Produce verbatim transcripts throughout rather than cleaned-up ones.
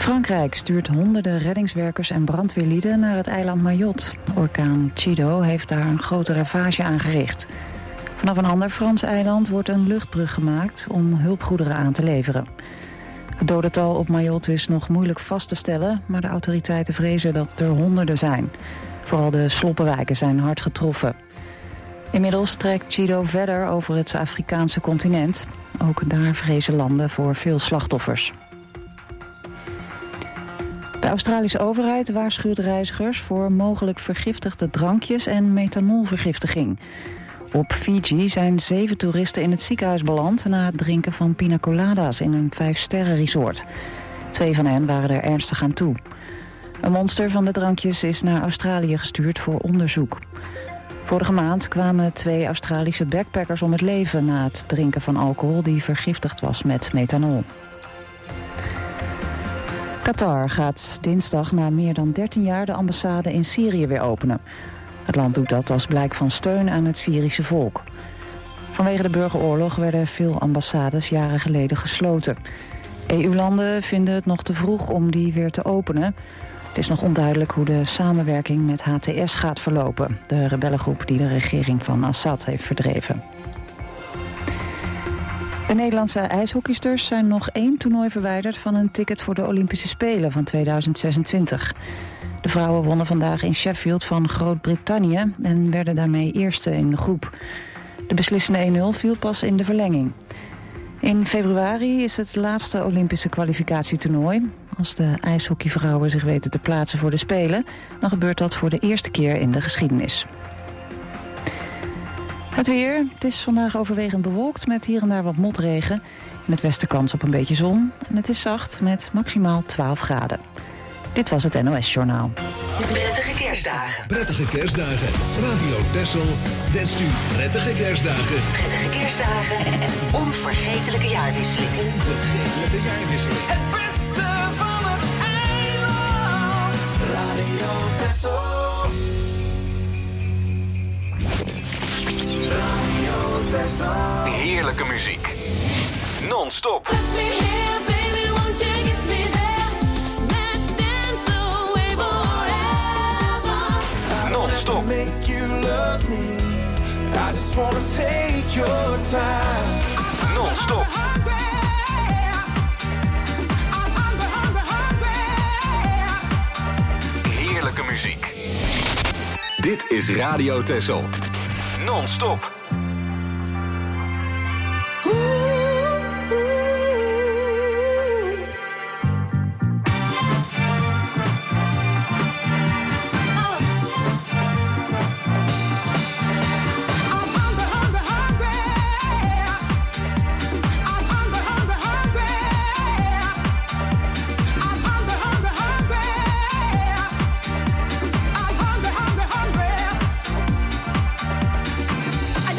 Frankrijk stuurt honderden reddingswerkers en brandweerlieden naar het eiland Mayotte. Orkaan Chido heeft daar een grote ravage aangericht. Vanaf een ander Frans eiland wordt een luchtbrug gemaakt om hulpgoederen aan te leveren. Het dodental op Mayotte is nog moeilijk vast te stellen, maar de autoriteiten vrezen dat het er honderden zijn. Vooral de sloppenwijken zijn hard getroffen. Inmiddels trekt Chido verder over het Afrikaanse continent. Ook daar vrezen landen voor veel slachtoffers. De Australische overheid waarschuwt reizigers voor mogelijk vergiftigde drankjes en methanolvergiftiging. Op Fiji zijn zeven toeristen in het ziekenhuis beland na het drinken van pina colada's in een vijfsterrenresort. Twee van hen waren er ernstig aan toe. Een monster van de drankjes is naar Australië gestuurd voor onderzoek. Vorige maand kwamen twee Australische backpackers om het leven na het drinken van alcohol die vergiftigd was met methanol. Qatar gaat dinsdag na meer dan dertien jaar de ambassade in Syrië weer openen. Het land doet dat als blijk van steun aan het Syrische volk. Vanwege de burgeroorlog werden veel ambassades jaren geleden gesloten. E U-landen vinden het nog te vroeg om die weer te openen. Het is nog onduidelijk hoe de samenwerking met H T S gaat verlopen, de rebellengroep die de regering van Assad heeft verdreven. De Nederlandse ijshockeysters zijn nog één toernooi verwijderd van een ticket voor de Olympische Spelen van tweeduizend zesentwintig. De vrouwen wonnen vandaag in Sheffield van Groot-Brittannië en werden daarmee eerste in de groep. De beslissende één nul viel pas in de verlenging. In februari is het laatste Olympische kwalificatietoernooi. Als de ijshockeyvrouwen zich weten te plaatsen voor de Spelen, dan gebeurt dat voor de eerste keer in de geschiedenis. Het weer. Het is vandaag overwegend bewolkt met hier en daar wat motregen. In het westen kans op een beetje zon. En het is zacht met maximaal twaalf graden. Dit was het N O S-journaal. Prettige kerstdagen. Prettige kerstdagen. Radio Texel wenst u prettige kerstdagen. Prettige kerstdagen en een onvergetelijke jaarwisseling. Onvergetelijke jaarwisseling. Het beste van het eiland. Radio Texel. Radio Texel. Heerlijke muziek. Non-stop. Non-stop. Make you love me. I just wanna take your time. Non-stop. Heerlijke muziek. Dit is Radio Texel. Non-stop. I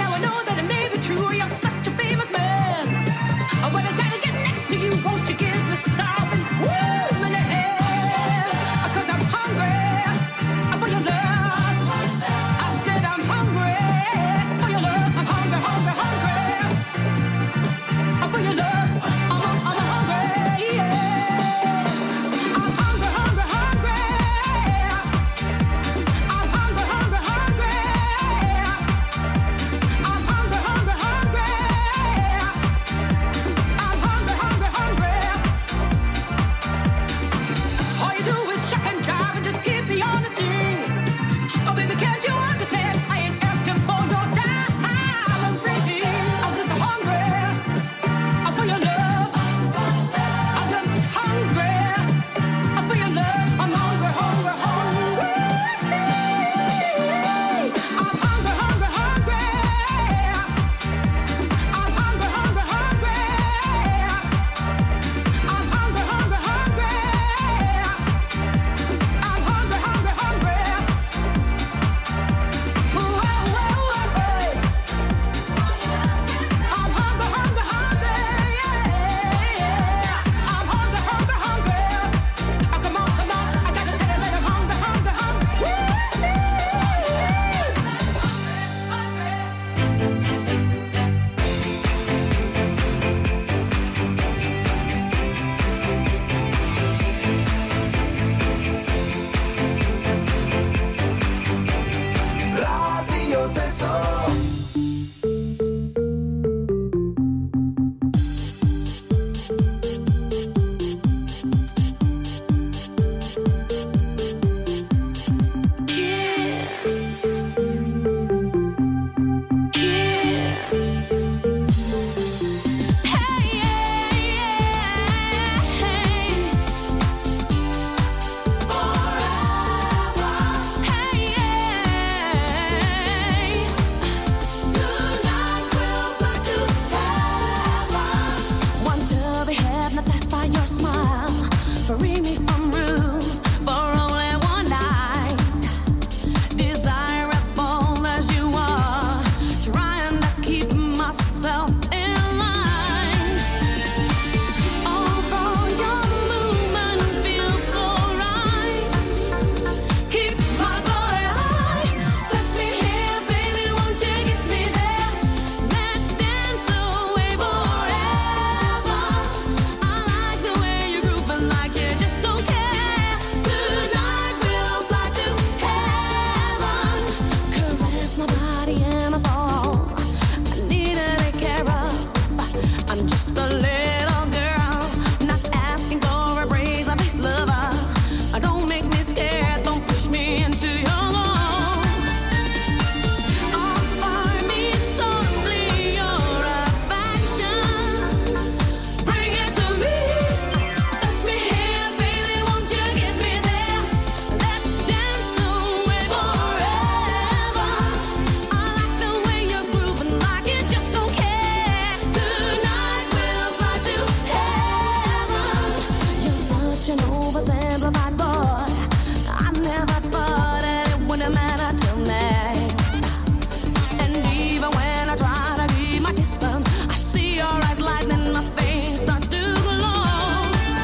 such an oversimplified boy. I never thought that it would matter to me. And even when I try to keep my distance, I see your eyes lightning, my face starts to glow.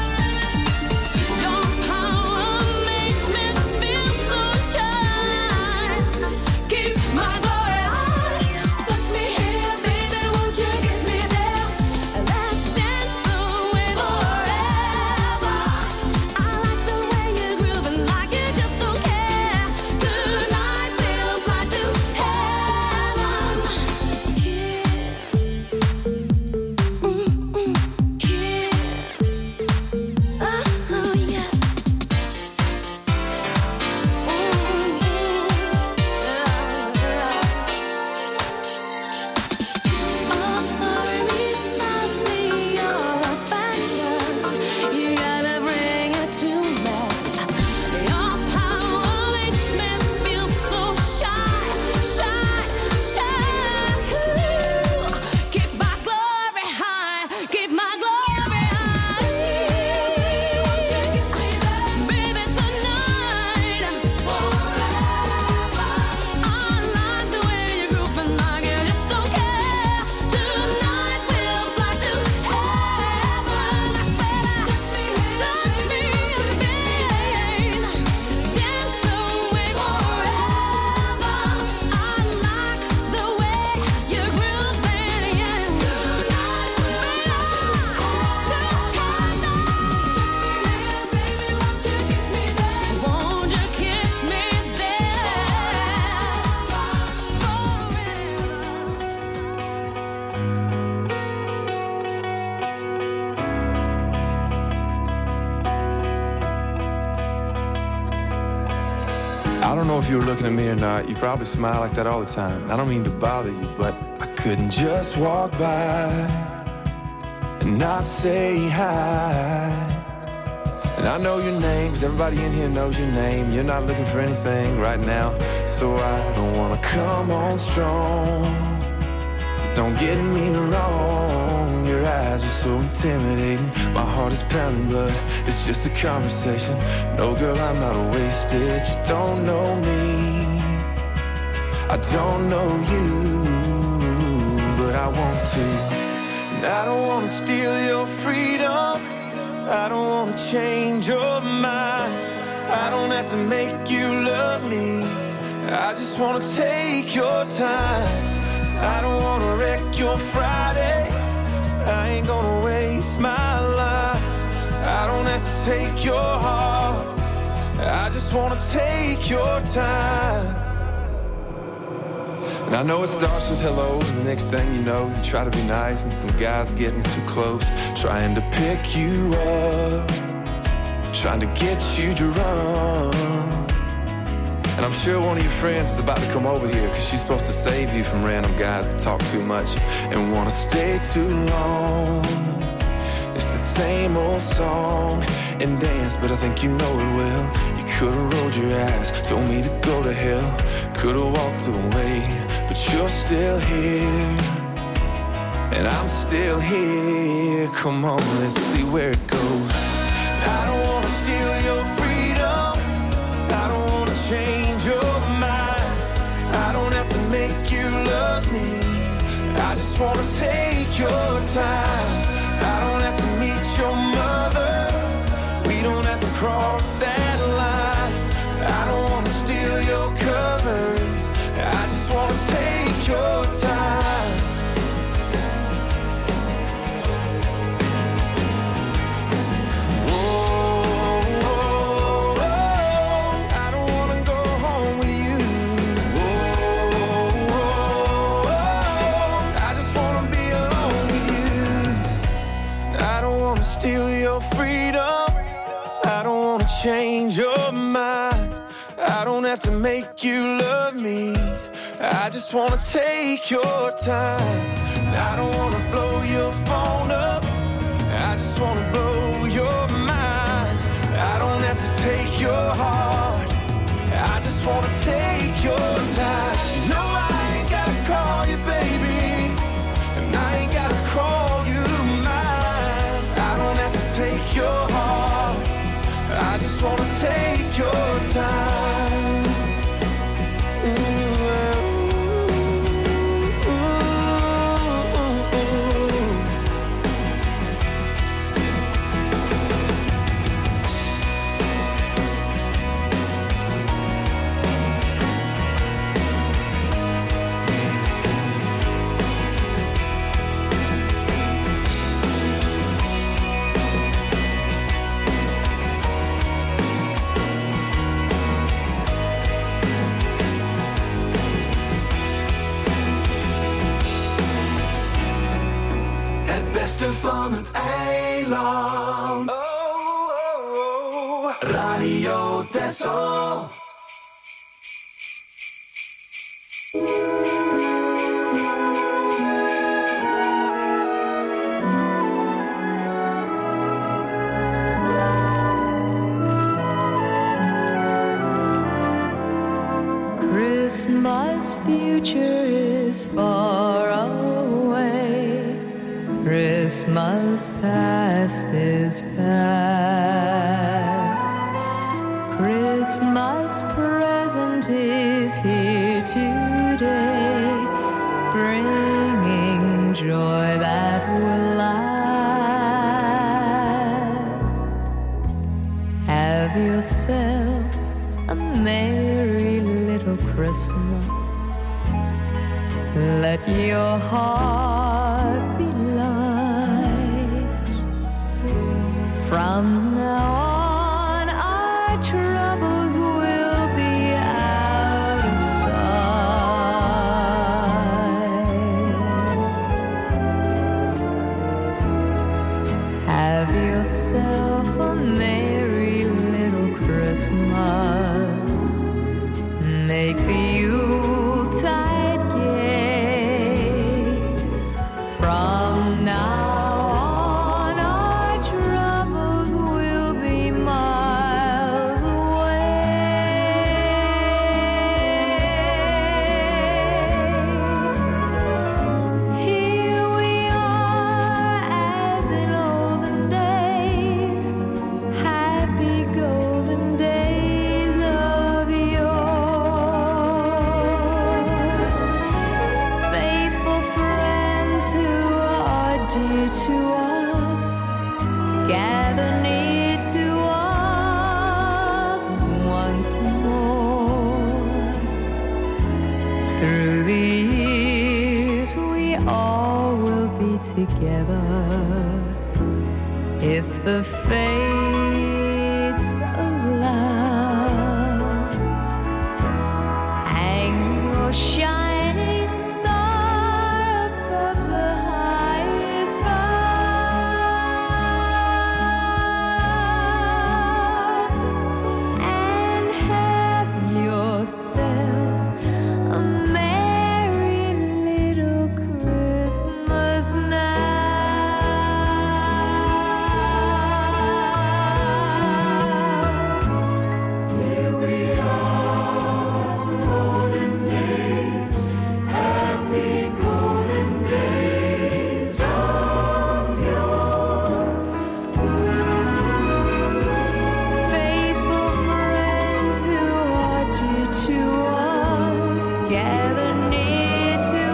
Your power makes me feel so shy. Keep my glory high, touch me here, baby, won't you kiss me there? Let's dance away forever. I like the way you're grooving, like you just don't care. Tonight we'll fly to heaven. Kiss, mm-mm, kiss, oh yeah. Offer me softly your affection. You gotta bring it to me. Your power makes me feel so shy, shy, shy. Ooh. Keep my glory high, keep my glory high. Baby, tonight, I like the way you're grooving, like you just don't care. Tonight we'll fly to heaven. I said, touch me again, dance away forever. I like the way you're grooving, yeah. Tonight we'll fly to heaven. Won't you kiss me there? I don't know if you were looking at me or not. You probably smile like that all the time. I don't mean to bother you, but I couldn't just walk by and not say hi. And I know your name, 'cause everybody in here knows your name. You're not looking for anything right now, so I don't wanna come on strong. Don't get me wrong, your eyes are so intimidating. My heart is pounding, but it's just a conversation. No, girl, I'm not wasted. You don't know me, I don't know you, but I want to. And I don't wanna steal your freedom, I don't wanna change your mind. I don't have to make you love me, I just wanna take your time. I don't wanna wreck your Friday, I ain't gonna waste my life. I don't have to take your heart, I just wanna take your time. And I know it starts with hello, and the next thing you know, you try to be nice, and some guy's getting too close, trying to pick you up, trying to get you to run. And I'm sure one of your friends is about to come over here, 'cause she's supposed to save you from random guys that talk too much and wanna stay too long. It's the same old song and dance, but I think you know it well. You could've rolled your eyes, told me to go to hell, could've walked away, but you're still here, and I'm still here. Come on, let's see where it goes. I don't wanna steal your freedom, I don't wanna change your mind. I don't have to make you love me, I just wanna take your time. I don't have to meet your mother, we don't have to cross that line. I don't wanna steal your covers, I just wanna take your time. Steal your freedom, I don't wanna change your mind. I don't have to make you love me, I just wanna take your time. I don't wanna blow your phone up, I just wanna blow your mind. I don't have to take your heart, I just wanna take your time. No, I ain't gotta call you baby, and I ain't gotta call you mine. I don't have to take your heart, van het eiland. Oh, oh, oh. Radio Texel. Christmas future is far away. Christmas past is past. Christmas present is here today, bringing joy that will last. Have yourself a merry little Christmas. Let your heart be light. From now on, our troubles will be out of sight. Have yourself a merry little Christmas. Make the Yuletide gay. From now on, our troubles will be miles away. Here we are as in olden days, happy golden days of yore. Faithful friends who are dear to us, gather near to us once more. Through the years we all will be together, if the fates allow. Hang your shining star above the highest bough, and have yourself a merry little Christmas now. Here we are, golden days, happy golden days of yore. Faithful friends who are dear to us, gather near to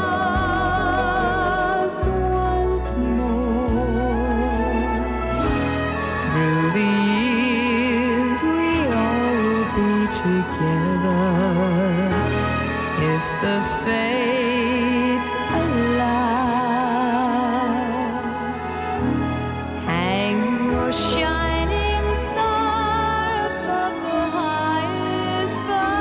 us once more. Through the years we all will be together, if the fates allow. Hang your shining star above the highest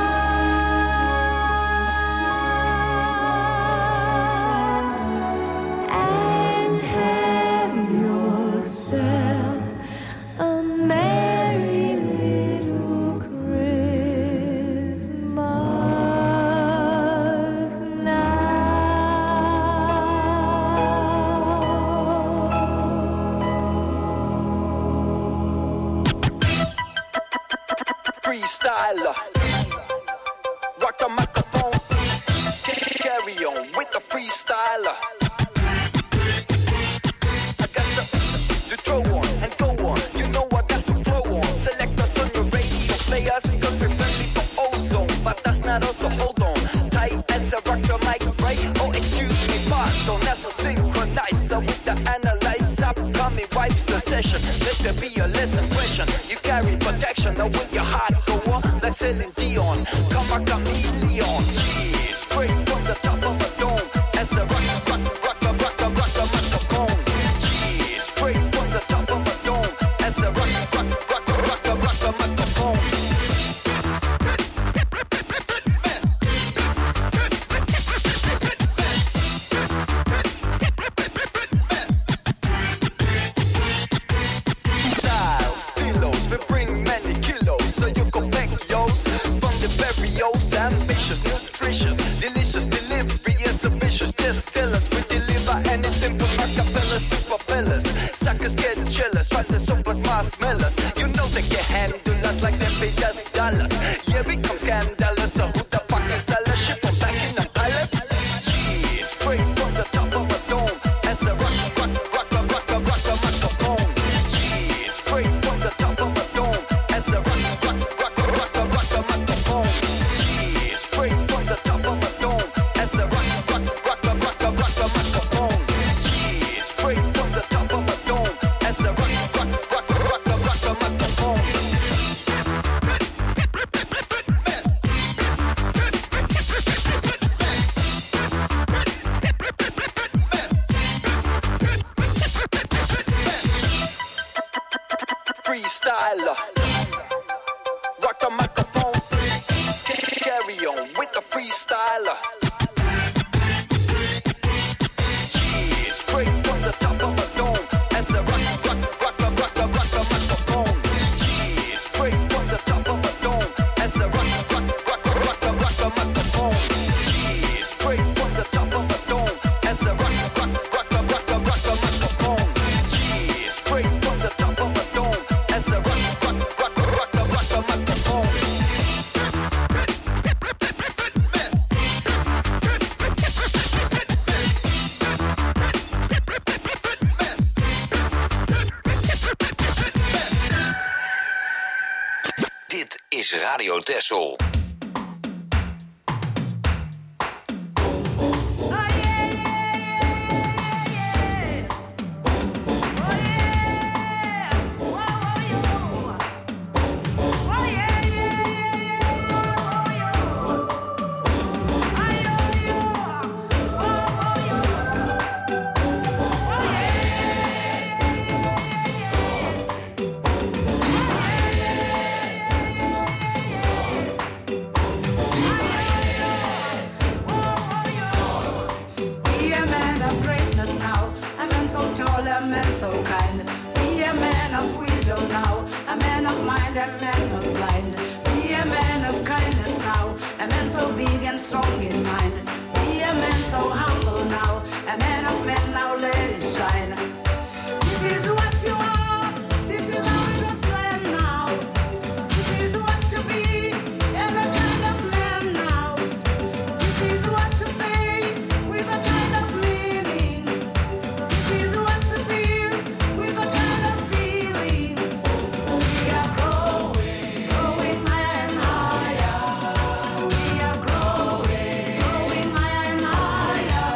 bough, and have yourself a merry little Christmas now. Freestyler, rock the microphone, carry on with the freestyler. I got to, to throw on and go on, you know I got to flow on. Select us on your radio players, cause we're friendly for ozone, but that's not us, so hold on. Tight as a rock the mic, right? Oh, excuse me, pardon, that's a synchronizer with the analyzer. Upcoming vibes the session, let there be a lesson question. You carry protection, now with your heart go on, like Celine Dion. Come a chameleon, yeah, straight from the top of a dome. As a rock, rock, rock, rock, rock, rock the microphone. Yeah, straight from the top of a dome. As a rock, rock, rock, rock, rock the microphone. handlers like them pay just dollars. Yeah, we come scandalous. So who the fuck is selling shit from back in the palace? Yeah, straight from the top of a dome. As a rock, rock, rock, rock, rock, rock, rock a microphone. Yeah, straight from the top of a dome. As a rock, rock, rock, rock, rock, rock a microphone. Yeah, straight from the top of a dome. As a rock, rock, rock, rock, rock, rock a microphone. Yeah, straight from the top of a dome. As a rock, rock, rock, rock, rock a microphone. Freestyler, rock the microphone, carry on with the freestyler. Yeah, straight from the top of a dome, as a rock, rock, rock, rock, rock, rock a microphone. Yeah, straight from the top of a dome, as a rock, rock, rock, rock, rock a microphone. Yeah, straight from the top of a dome, as a rock, rock, rock, rock, rock a microphone. Yeah, straight from the top of a dome, as a rock, rock, rock, rock, rock a microphone. Dit is Radio Texel. Be a man of greatness now, a man so tall, a man so kind. Be a man of wisdom now, a man of mind, a man not blind. Be a man of kindness now, a man so big and strong in mind. Be a man so humble now, a man of men now, let it shine. This is what you are, this is how it was planned now. This is what to be, and that kind of man now. This is what to say, with a kind of meaning. This is what to feel, with a kind of feeling. We are growing, growing higher and higher. We are growing, growing higher and higher.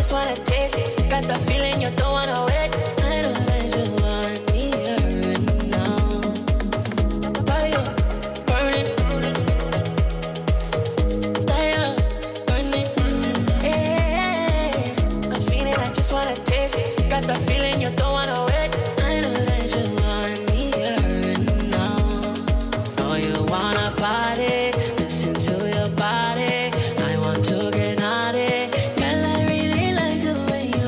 just wanna taste it. Got the feeling you don't wanna wait. I know that you want me here and now. Fire, burning. Style, burning. Yeah, I'm feeling I just wanna taste it. Got the feeling you don't wanna wait. I know that you want me here and now. Know you wanna party. Listen to your body. I want to get naughty. Girl, I really like the way you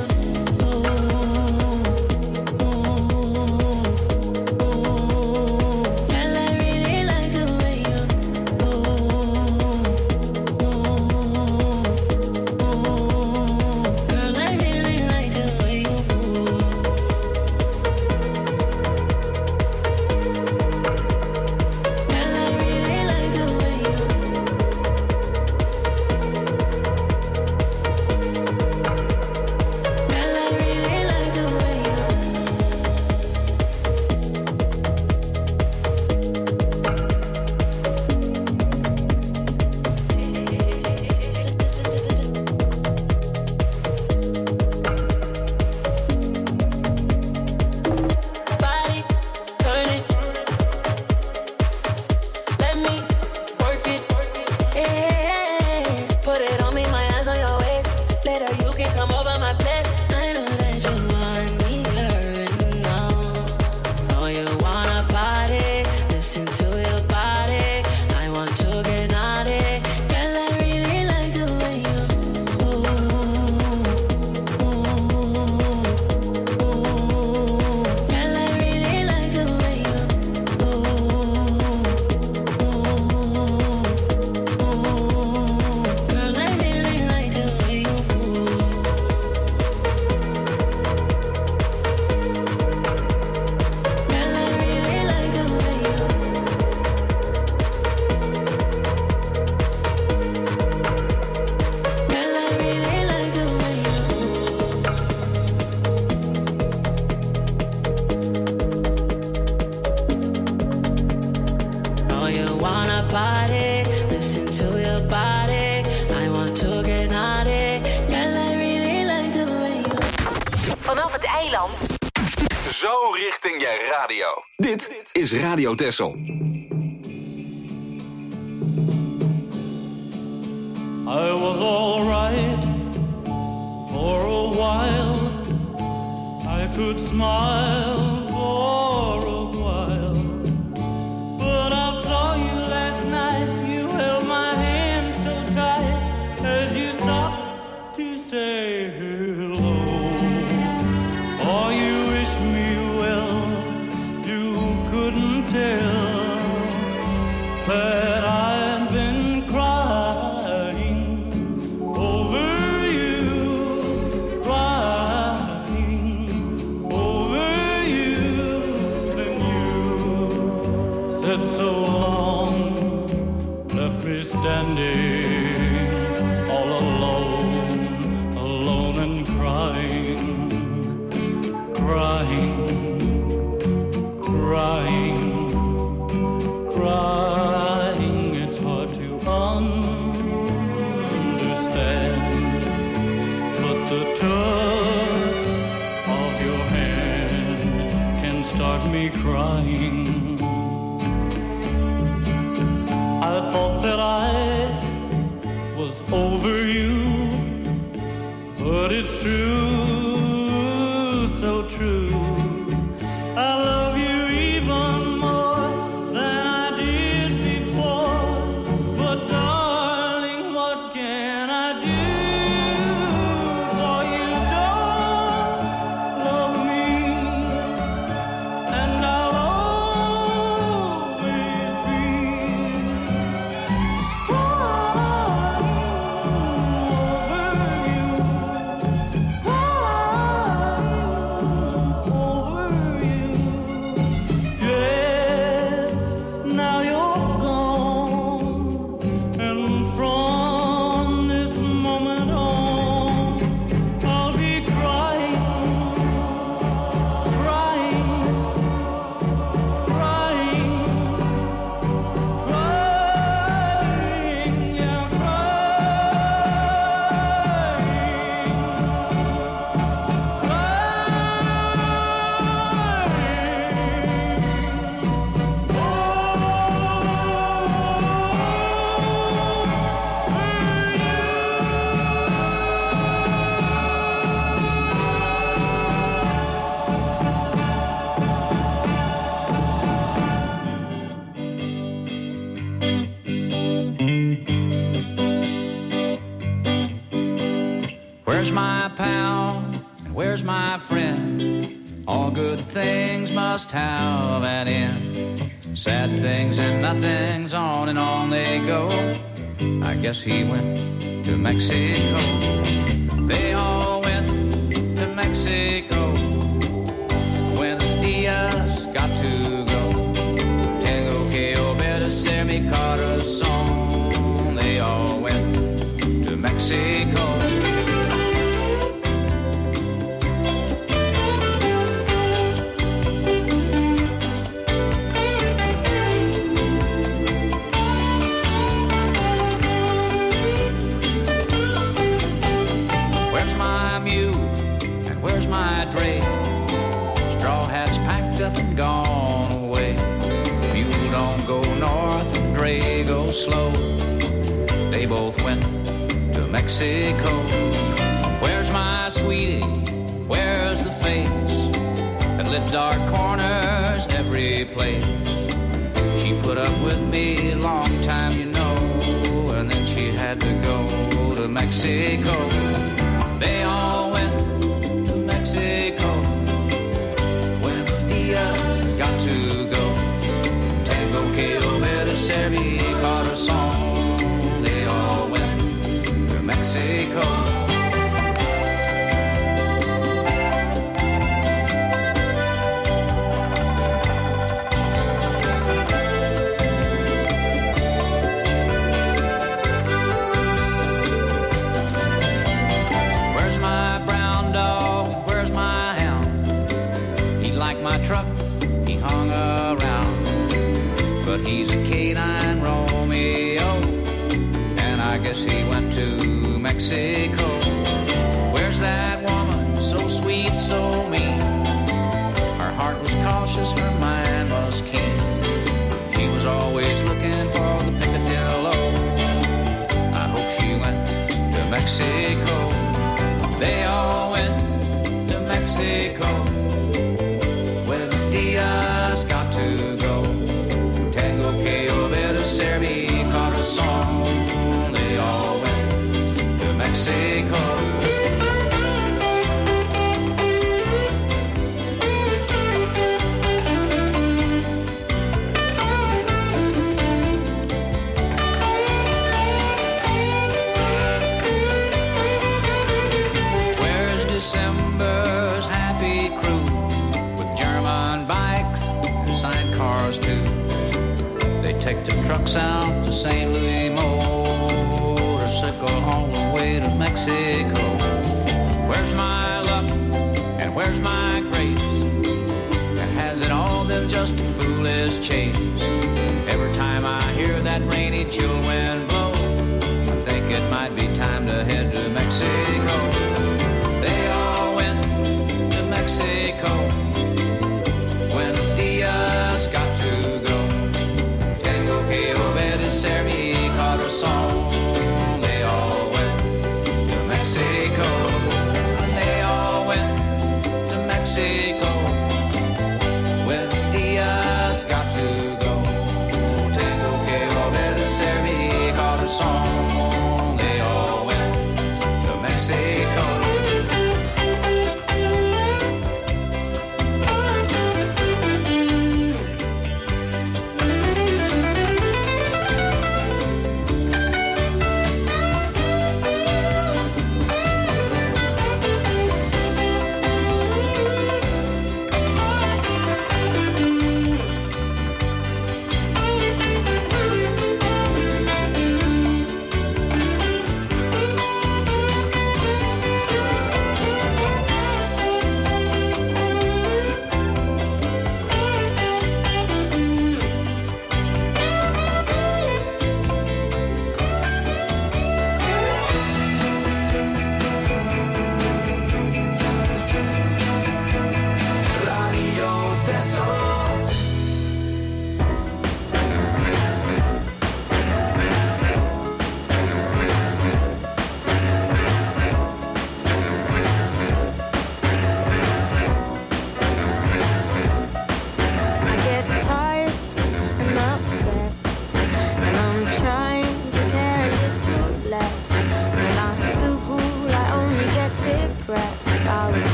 ooh, ooh, ooh. Girl, I really like the way you ooh, ooh, ooh. Girl, I really like the way you ooh. Girl, I really like the way you. Girl, I really like the way you. Body, turn it. Let me work it. Yeah, put it on me, my hands on your waist. Later you can come over my place. I know that you want me here and now. Know you wanna party. Listen to your body. I want to get naughty. Girl, I really like the way you ooh, ooh, ooh. Girl, I really like the way you ooh, ooh, ooh. Girl, I really like the way you ooh. Girl, I really like the way you. Girl, I really like the way you. Know you wanna party. Listen to your body. I want to get naughty. Girl, I really like the way you. Vanaf het eiland Zo richting je radio. Dit is Radio Texel. I was alright for a while. I could smile for a while. But I saw you last night. You held my hand so tight as you stopped to say hello. Oh, you wish me well. You couldn't tell that I've been crying over you, crying over you. Then you said so long, left me standing all alone, alone and crying, crying, crying, crying. It's hard to understand, but the touch of your hand can start me crying. I thought that I was over you, but it's true, so true. I love you even more than I did before. But darling, what can I do? For you don't love me, and I'll always be crying over you, crying over you. Where's my pal? And where's my friend? All good things must have an end. Sad things and nothings, on and on they go. I guess he went to Mexico. They all went to Mexico. Buenos dias, got to go. Tengo que obedecer mi corazón. They all went to Mexico. Up and gone away. Mule don't go north and Dre goes slow. They both went to Mexico. Where's my sweetie? Where's the face that lit dark corners every place? She put up with me a long time, you know, and then she had to go to Mexico. They all went to Mexico. Got to go. Tengo que obedecer mi corazón. They all went to Mexico. Where's my brown dog? Where's my hound? He liked my truck. Hung around, but he's a canine Romeo, and I guess he went to Mexico. Where's that woman, so sweet, so mean? Her heart was cautious, her mind was keen. She was always looking for the picadillo. I hope she went to Mexico. They all went to Mexico. Dias, got to go. Tengo que obedecer mi corazón. They all went to Mexico. Where's December's happy crew? Signed cars too. They take the trucks out to Saint Louis, motorcycle all the way to Mexico. Where's my luck and where's my grace? Or has it all been just a foolish chase? Every time I hear that rainy chill wind blow, I think it might be time to head to Mexico. They all went to Mexico. Buenos dias, got to go. Tengo que obedecer mi corazón. They all went to Mexico. They all went to Mexico. Buenos dias, got to go. Tengo que obedecer mi corazón. They all went to Mexico.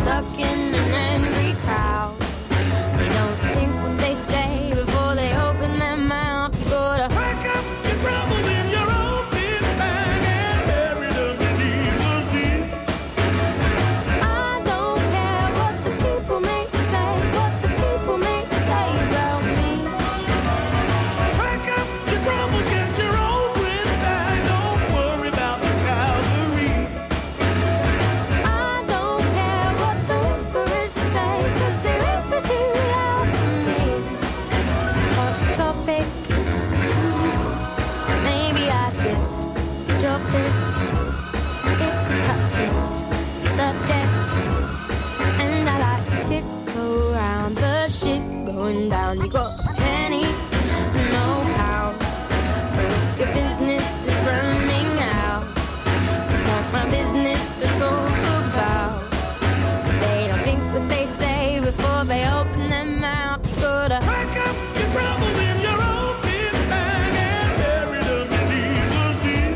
stuck in an angry crowd. They don't think what they say before they open their mouth. You gotta pack up your troubles in your own big bag and bury them beneath the sea. I don't care what the people may say, what the people may say about me. Pack up your troubles, get your own grip bag. Don't worry about the Calvary. I don't care what the whisperers say, 'cause they whisper too loud for me. Hot topic, maybe I should drop it. It's a touching subject, and I like to tiptoe around the shit going down. You got a penny, no pound. So if your business is running out, it's not my business to talk about. They don't think what they say before they open their mouth. You gotta pack up your troubles in your own big bag and bury them beneath the sea.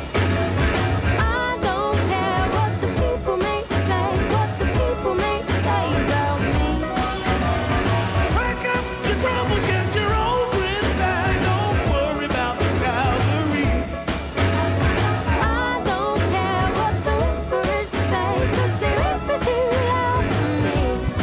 I don't care what the people may say, what the people may say about me. Pack up your troubles, get your own grip bag. Don't worry about the Calvary. I don't care what the whisperers say, 'cause they whisper too loud for me.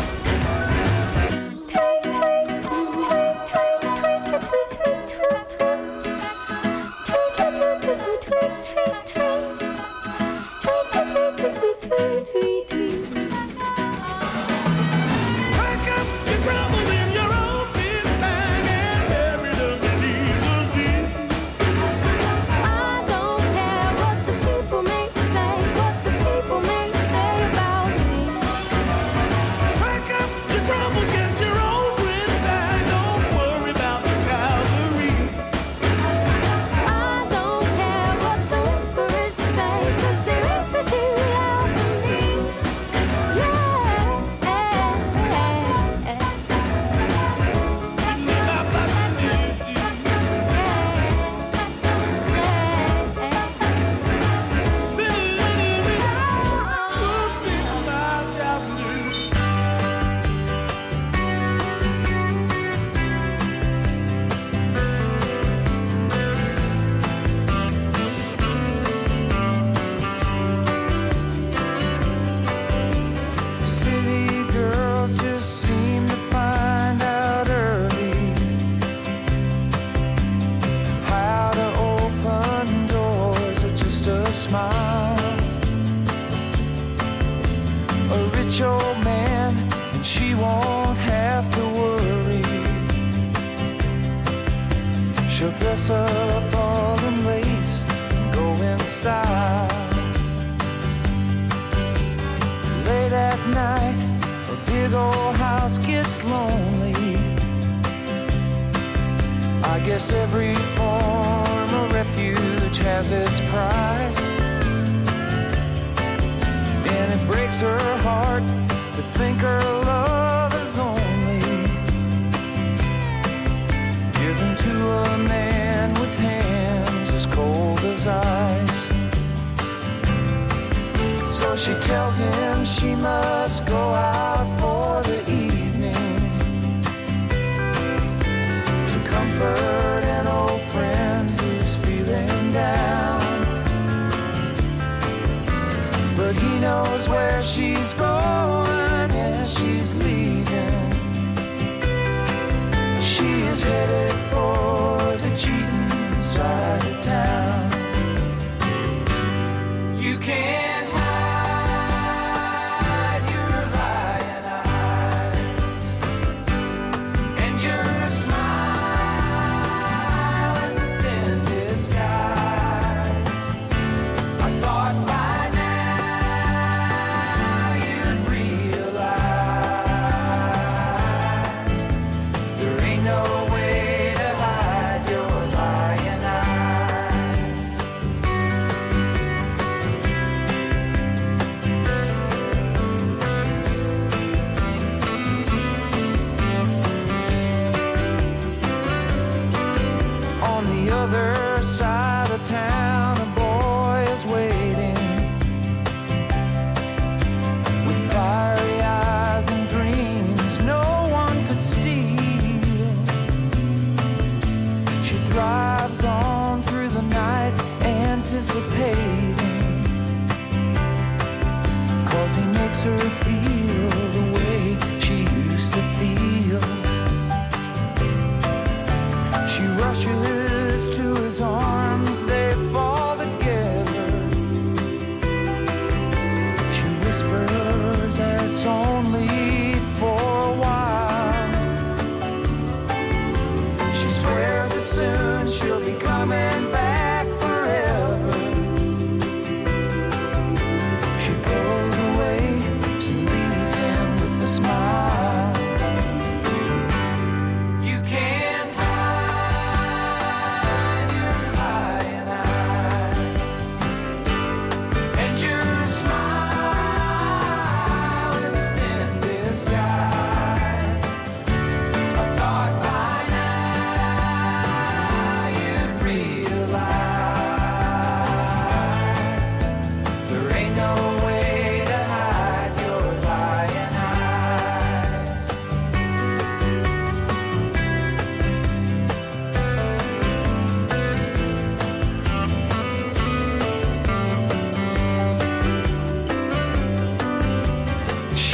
Tweet, tweet, tweet, tweet, tweet, tweet, tweet, tweet, tweet, tweet. Tweet, tweet, tweet, tweet, tweet, tweet, tweet, tweet. Tweet, tweet, tweet, tweet, tweet, tweet, tweet. Pack up your troubles in your own big bag and bury them beneath the sea. I don't care what the people may say, what the people may say about me. Pack up your troubles, get your own grip bag. Don't worry about the Calvary. I don't care what the whisperers say, 'cause they whisper too loud for me. Yeah. City girls just seem to find out early how to open doors with just a smile. A rich old man, and she won't have to worry. She'll dress up all in lace and go in style. Late at night, a big old house gets lonely. I guess every form of refuge has its price. And it breaks her heart to think her love is only given to a man with hands as cold as ice. So she tells him she must go out for the evening to comfort an old friend who's feeling down. But he knows where she's going and she's leaving. She is headed for the cheating side of town. You can't hide your lying eyes, and your smile is a thin disguise. I thought by now you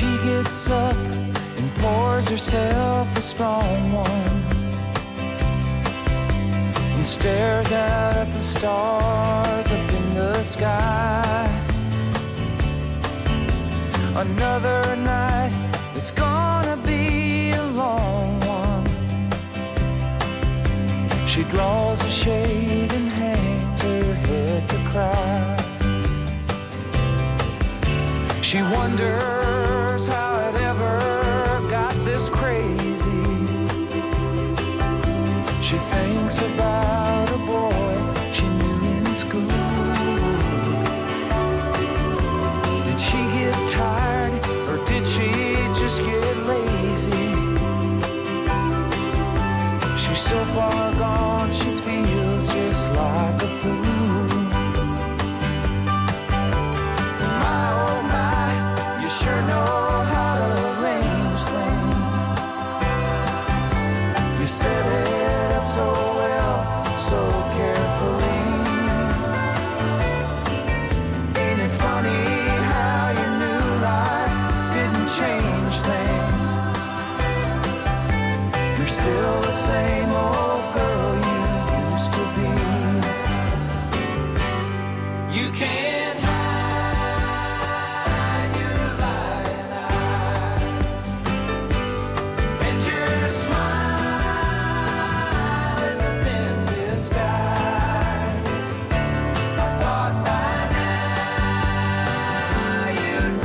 She gets up and pours herself a strong one and stares out at the stars up in the sky. Another night, it's gonna be a long one. She draws a shade and hangs her head to cry. She wonders how it ever got this crazy. She thinks about a boy she knew in school. Did she get tired or did she just get lazy? She's so far gone she feels just like a fool. My oh my, you sure know how to arrange things. You set it up so well, so carefully. Ain't it funny how your new life didn't change things? You're still the same old girl you used to be. You can't hide your lying eyes, and your smile is a thin disguise. I thought by now you'd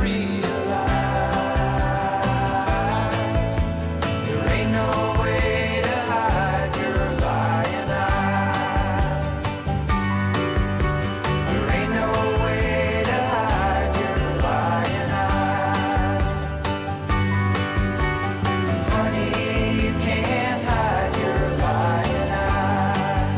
realize there ain't no way to hide your lying eyes. There ain't no way to hide your lying eyes. Honey, you can't hide your lying eyes.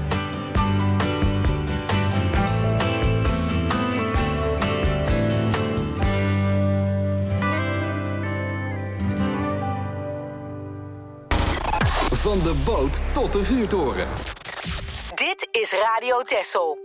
Van de boot tot de vuurtoren. Dit is Radio Texel.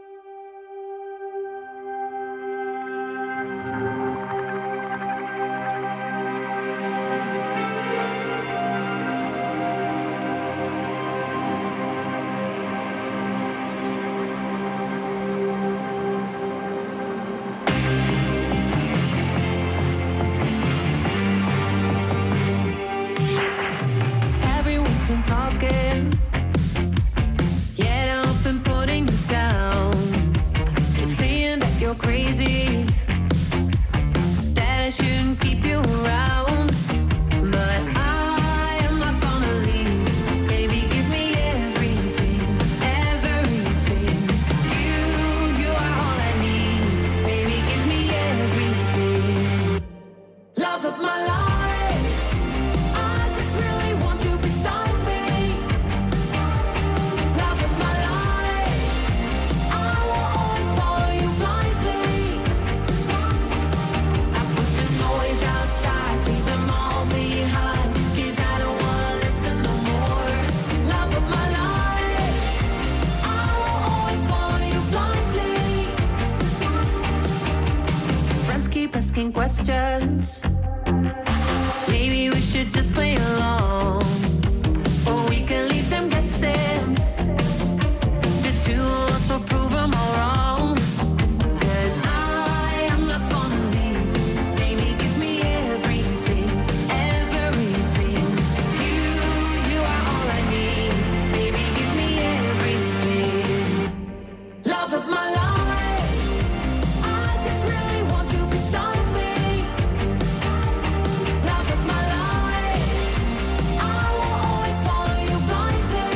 Everyone's been talking, yet I've been putting you down. They're saying that you're crazy, that I shouldn't keep you around. But I am not gonna leave. Baby, give me everything, everything. You, you are all I need. Baby, give me everything. Love of my life. I just really want you beside me. Love of my life. I will always follow you blindly. I put the noise outside, leave them all behind, 'cause I don't wanna listen no more. Love of my life. I will always follow you blindly. Friends keep asking questions. Maybe we should just play along, or we can leave them guessing. The two of us will prove them all wrong. 'Cause I am not gonna leave. Baby, give me everything, everything. You, you are all I need. Baby, give me everything. Love of my life. I just really want you beside me. Love of my life. I will always follow you blindly.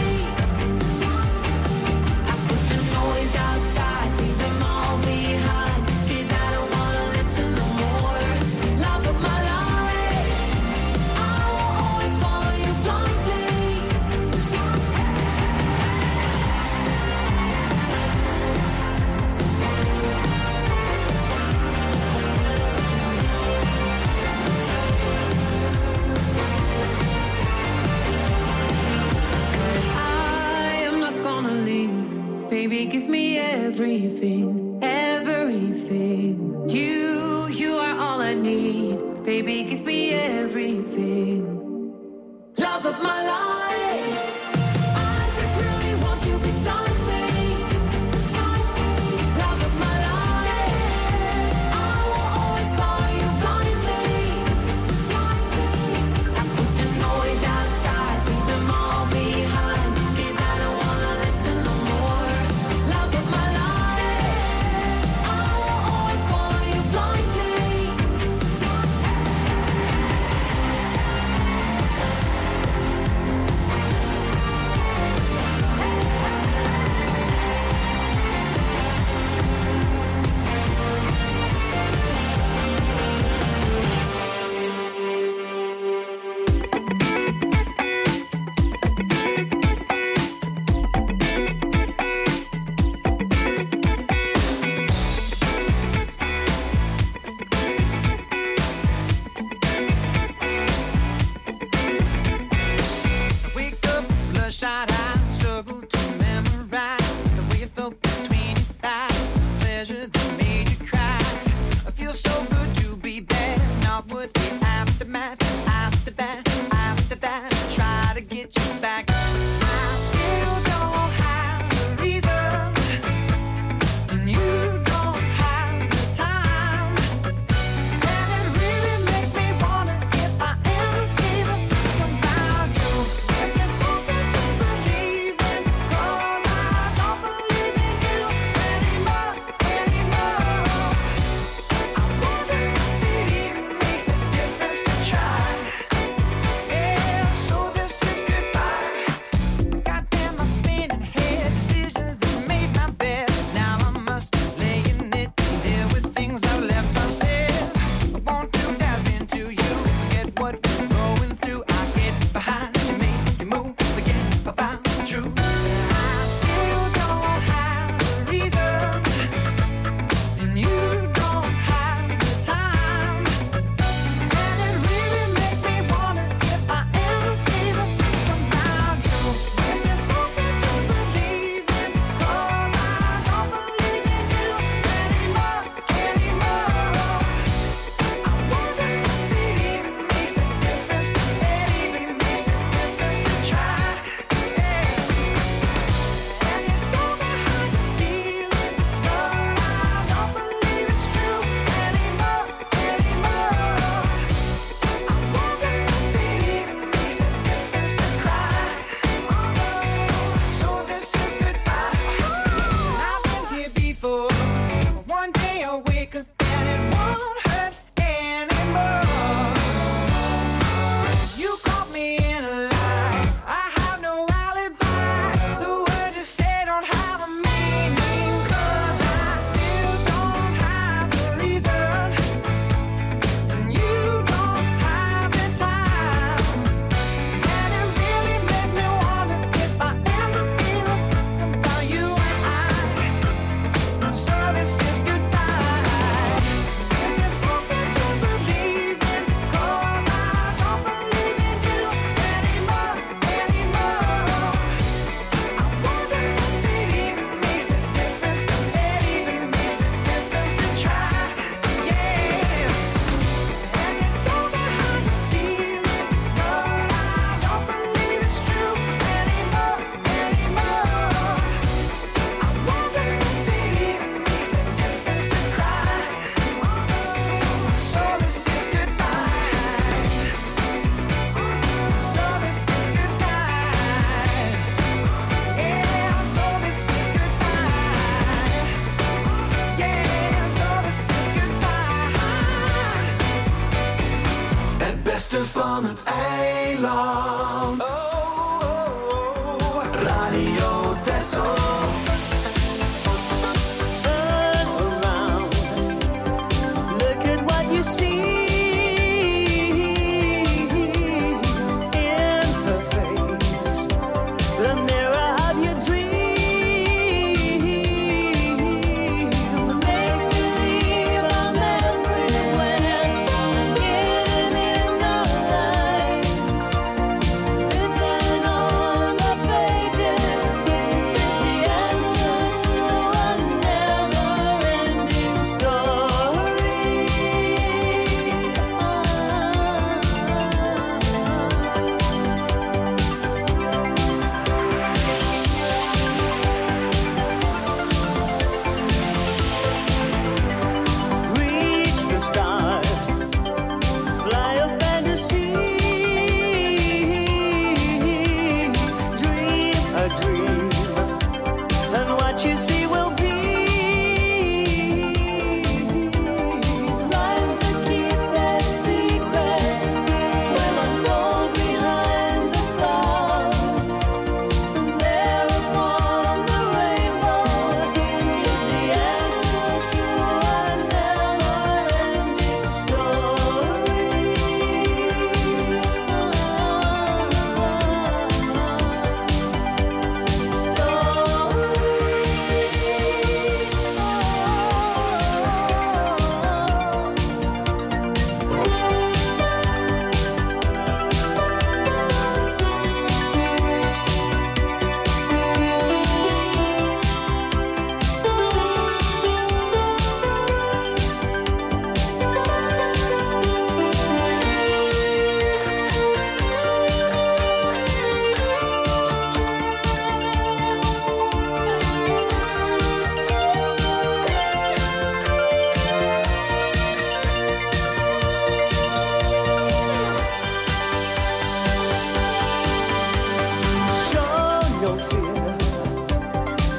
I put the noise outside, leave them all behind, 'cause I don't wanna listen no more. Love of my life. I will always follow you blindly. I am not gonna leave. Baby, give me everything, everything. You, you are all I need. Baby, give me everything. Love of my life. I just really want you beside me. Love of my life. I will always follow you blindly. I put the noise outside, leave them all behind. 'Cause I don't wanna listen no more. Love of my life. I will always follow you blindly. Wake up, bloodshot eyes, struggle to memorize the way you felt between your thighs, pleasure that made you cry. I feel so good to be bad, not worth the aftermath. After that, after that, try to get you back. I still don't have the reason, and you don't have the time. And it really makes me wonder if I ever gave a fuck about you. If there's something to believe in, 'cause I don't believe in you anymore, anymore. I wonder if it even makes a difference to try. Yeah, so this is goodbye. Goddamn, my spinning head, decisions that made my bed. Now I must lay in it and deal with things I've left unsaid. I want to dive into you, forget what we're going through. I get behind you, make you move, forget about the truth. I still don't have the reason, and you don't have the time. And it really makes me wonder if I ever gave a fuck about you. If there's something to believe in, 'cause I don't believe in you anymore, anymore. I wonder if it even makes a difference, it even makes a difference to try. Yeah. And you tell me how you feel, but I don't believe it's true anymore, anymore. I wonder if it even makes a difference to cry. So this is goodbye. I've been here before. One day I'll wake up and it won't hurt anymore. You caught me in a lie. I have no alibi. The words you say don't have a meaning, 'cause I still don't have the reason, and you don't have the time. And it really makes me wonder if I ever gave a fuck about you. I so this is goodbye. If there's something to believe in, 'cause I don't believe in you anymore, anymore. I wonder if it even makes a difference, it even makes a difference to try. Yeah. And you tell me how you feel, but I don't believe it's true anymore, anymore. I wonder if it even makes a difference to cry. So this is goodbye. So this is goodbye. Yeah, so this is goodbye. Yeah, so this is goodbye. Het beste van het eiland. Radio Texel. Turn around, look at what you see in her face, the mirror of your dream. Make believe I'm everywhere, getting in the light. Is that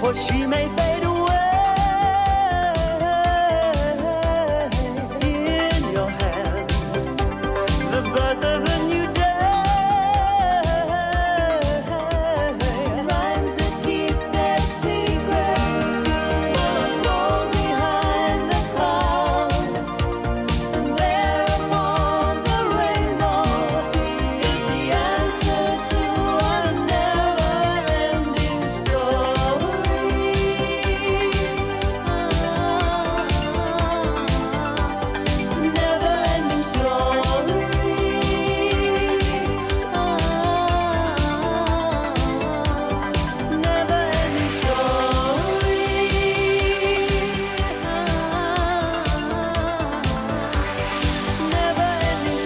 for she may fade away. In your hands, the birth of a new day. Rhymes that keep their secrets will fall behind the clouds, and there upon the rainbow is the answer to a never-ending story. Never-ending story. Never-ending story. Never-ending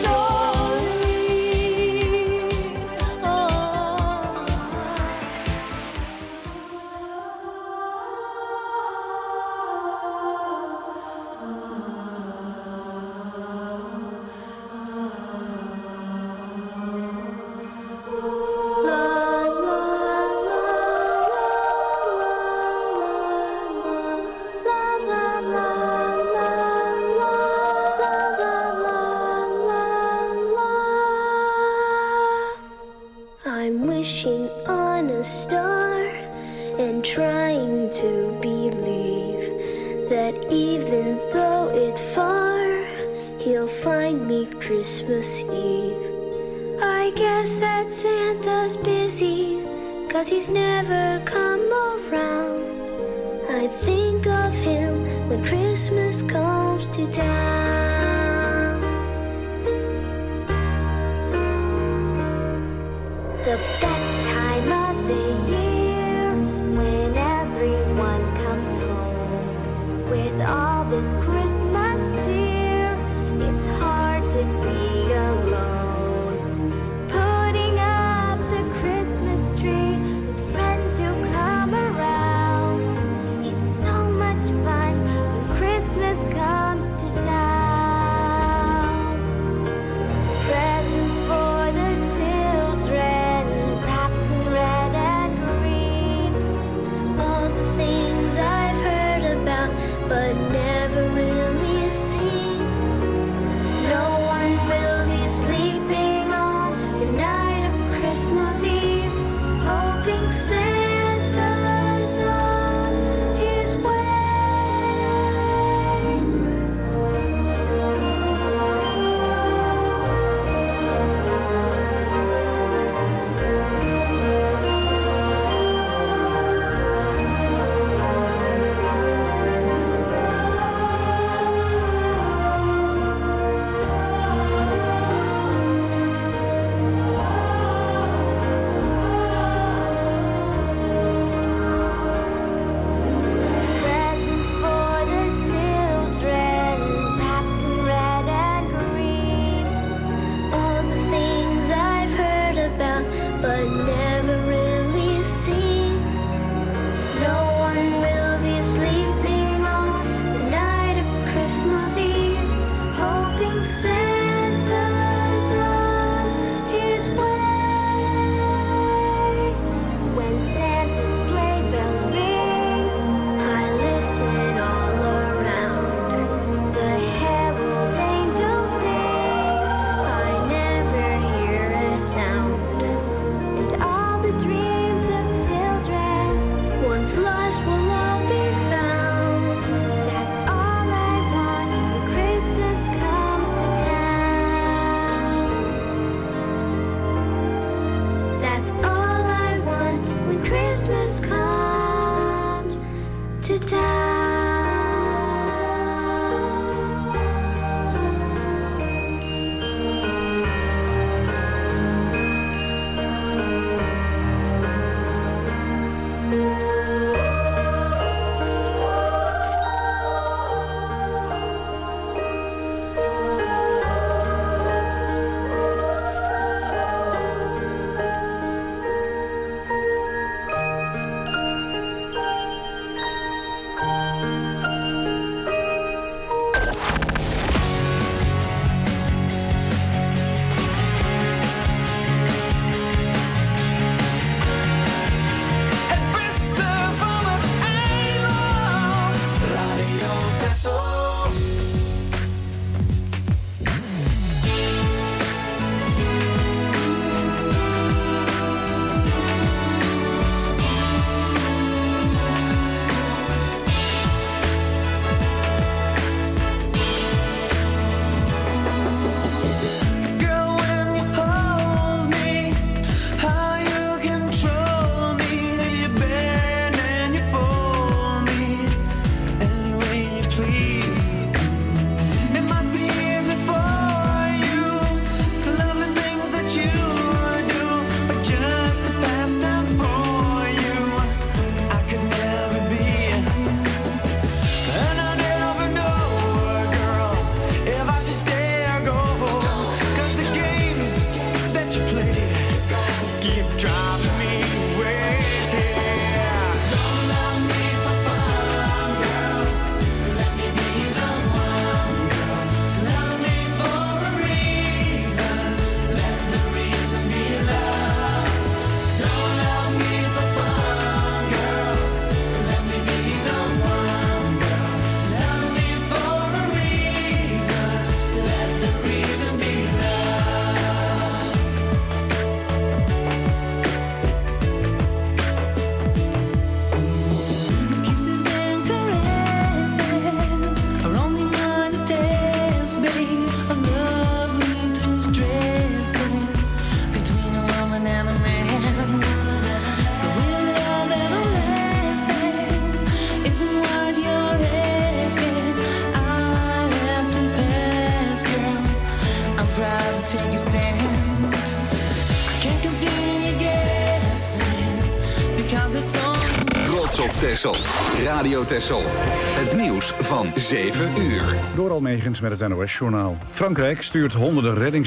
I'm wishing on a star and trying to believe that even though it's far, he'll find me Christmas Eve. I guess that Santa's busy, 'cause he's never come around. I think of him when Christmas comes to town. The best time of the year, when everyone comes home with all this Christmas cheer. It's hard to be alone, putting up the Christmas tree with friends who come around. It's so much fun when Christmas comes to town. Presents for the children, about to take a stand. I can't continue guessing because it's on. Trots op Texel. Radio Texel. Het nieuws van zeven uur. Door Almegens met het N O S-journaal. Frankrijk stuurt honderden reddings